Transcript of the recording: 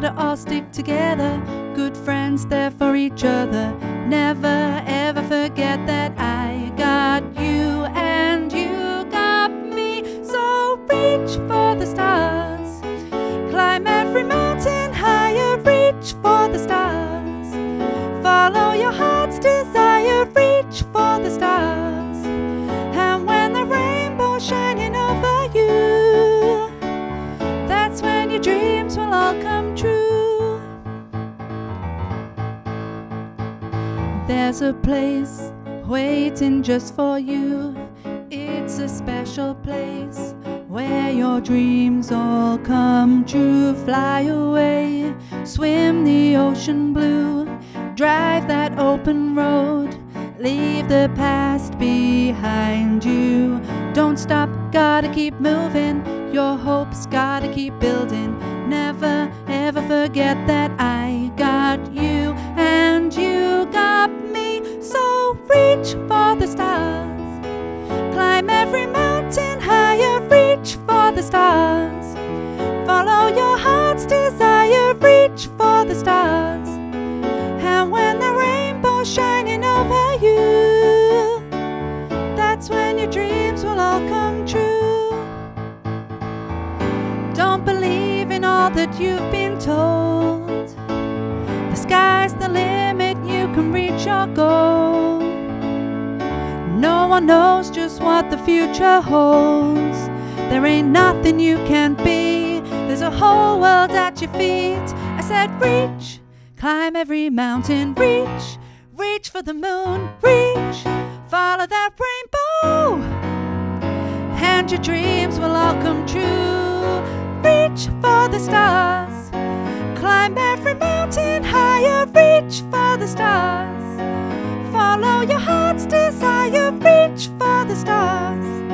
gotta all stick together. Good friends there for each other. Never ever forget that I got you and you got me. So reach for the stars. Climb every mountain higher. Reach for the stars. Follow your heart's desire. Reach for the stars. And when the rainbow's shining over you, that's when your dreams will all come true. There's a place waiting just for you. It's a special place where your dreams all come true. Fly away, swim the ocean blue, drive that open road, leave the past behind you. Don't stop, gotta keep moving, your hopes gotta keep building. Never ever forget that I got you and you got me. So reach for the stars. Climb every mountain higher. Reach for the stars. Follow your heart's desire. Reach for the stars. And when the rainbow's shining over you, that's when your dreams will all come true. Don't believe in all that you've been told. The sky's the limit, you can reach your goal. No one knows just what the future holds. There ain't nothing you can't be. There's a whole world at your feet. I said reach, climb every mountain. Reach, reach for the moon. Reach, follow that rainbow, and your dreams will all come true. Reach for the stars. Climb every mountain higher. Reach for the stars. Follow your heart's desire. Reach for the stars.